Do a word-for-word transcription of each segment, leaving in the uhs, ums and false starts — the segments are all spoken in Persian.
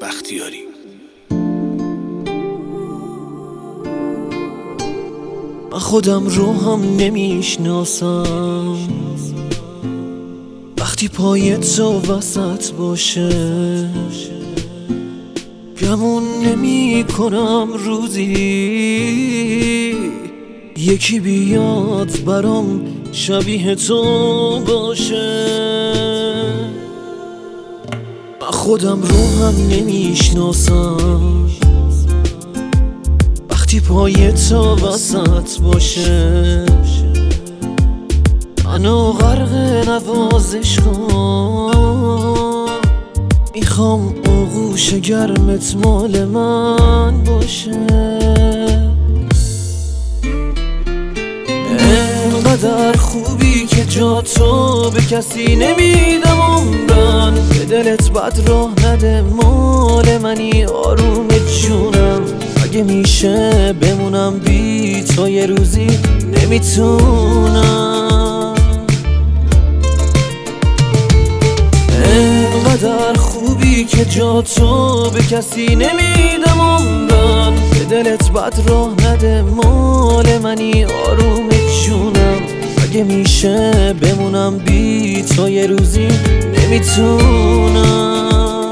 بختیاری. من خودم رو هم نمیشناسم وقتی پای تو وسط باشه، گمون نمی کنم روزی یکی بیاد برام شبیه تو باشه. من خودم رو هم نمیشناسم وقتی پای تو وسط باشه، منو غرق نوازش کن، میخوام آغوش گرمت مال من باشه. انقدر خوبی که جا تو به کسی نمیدم عمرن، به دلت بد راه نده مال منی آروم جونم. اگه میشه بمونم بی تو یه روزی نمیتونم. انقدر خوبی که جا تو به کسی نمیدم عمرن، به دلت بد راه نده مال منی آروم جونم. اگه میشه بمونم بی تو یه روزی نمیتونم.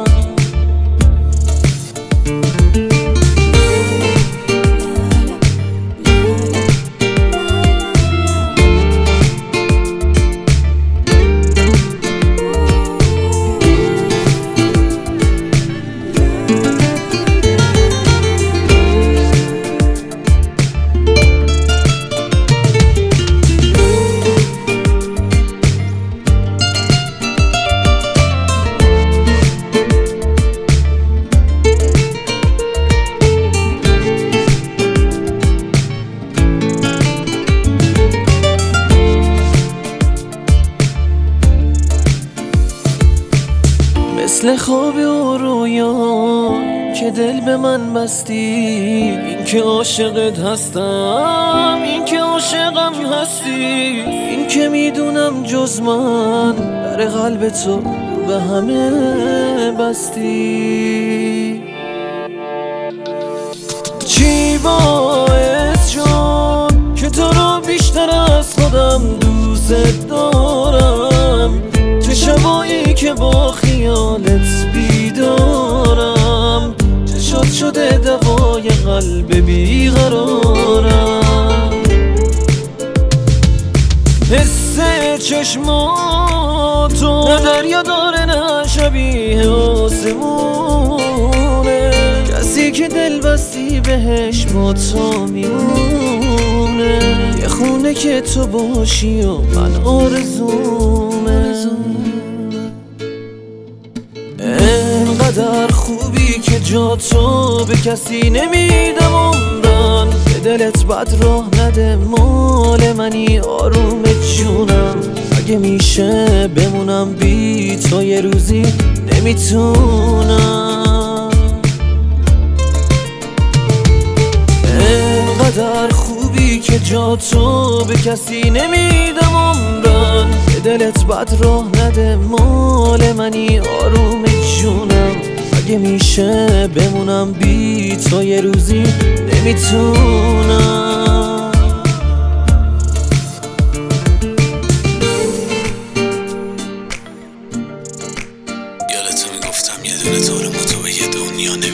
مثل خواب و رویا که دل به من بستی، این که عاشقت هستم، این که عاشقم هستی، این که میدونم جز من در قلب تو به همه بستی. چی باعث شد که تو رو بیشتر از خودم دوست دارم؟ چه شبایی که با خیالت بیدارم، چه شد شده دوای قلب بیقرارم. حس چشماتو نه دریا داره نه شبیه آسمونه، کسی که دل بستی بهش با تو میمونه. یه خونه که تو باشی و من آرزومه. انقدر خوبی که جا تو به کسی نمیدم عمرن، به دلت بد راه نده مال منی آروم جونم. اگه میشه بمونم بی تو یه روزی نمیتونم. انقدر خوبی که جا تو به کسی نمیدم عمرن، به دلت بد راه نده مال منی آروم جونم. اگه میشه بمونم بی تو یه روزی نمیتونم. یادتو میگفتم یه دونه طور تو به یه دنیا